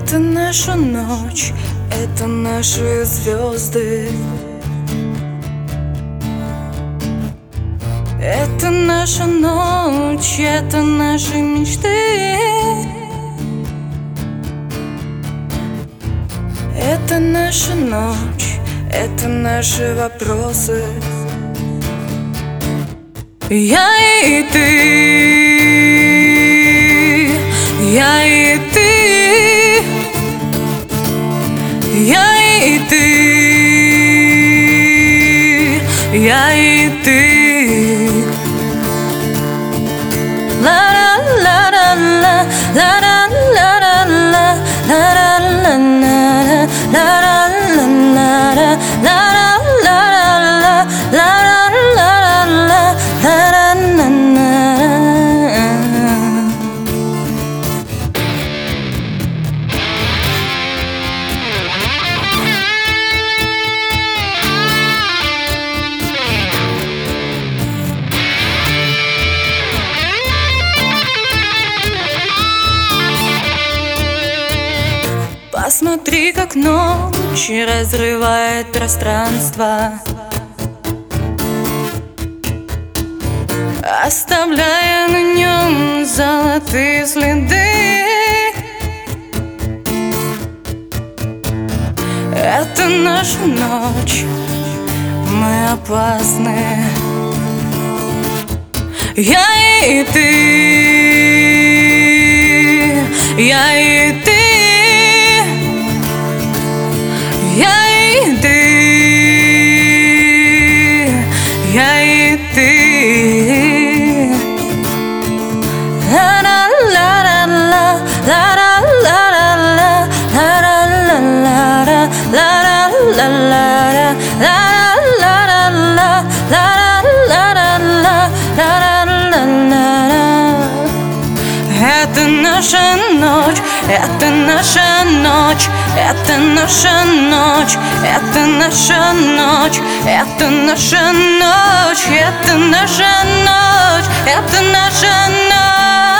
Это наша ночь, это наши звезды. Это наша ночь, это наши мечты. Это наша ночь, это наши вопросы. Я и ты, я и ты, я и ты, я и ты. La la la la la la la la la la la la la Посмотри, как ночь разрывает пространство, оставляя на нем золотые следы. Это наша ночь, мы опасны. Я и ты, я и ты, я и ты, я и ты. La la la la la la la la la la la la Это наша ночь, это наша ночь, это наша ночь, это наша ночь, это наша ночь, это наша ночь, это наша ночь.